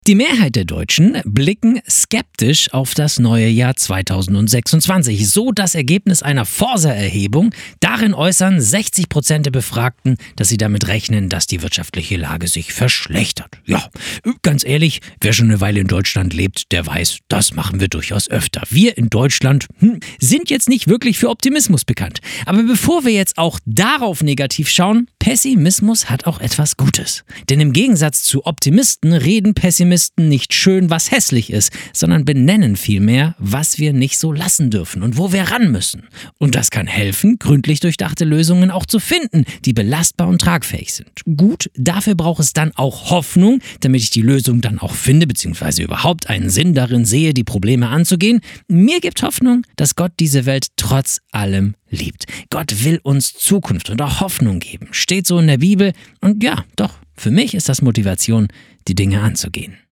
Die Mehrheit der Deutschen blicken skeptisch auf das neue Jahr 2026. So das Ergebnis einer Forsa-Erhebung. Darin äußern 60% der Befragten, dass sie damit rechnen, dass die wirtschaftliche Lage sich verschlechtert. Ja, ganz ehrlich, wer schon eine Weile in Deutschland lebt, der weiß, das machen wir durchaus öfter. Wir in Deutschland sind jetzt nicht wirklich für Optimismus bekannt. Aber bevor wir jetzt auch darauf negativ schauen, Pessimismus hat auch etwas Gutes. Denn im Gegensatz zu Optimisten reden Pessimisten nicht schön, was hässlich ist, sondern benennen vielmehr, was wir nicht so lassen dürfen und wo wir ran müssen. Und das kann helfen, gründlich durchdachte Lösungen auch zu finden, die belastbar und tragfähig sind. Gut, dafür braucht es dann auch Hoffnung, damit ich die Lösung dann auch finde, beziehungsweise überhaupt einen Sinn darin sehe, die Probleme anzugehen. Mir gibt Hoffnung, dass Gott diese Welt trotz allem liebt. Gott will uns Zukunft und auch Hoffnung geben. Steht so in der Bibel. Und ja, doch, für mich ist das Motivation, die Dinge anzugehen.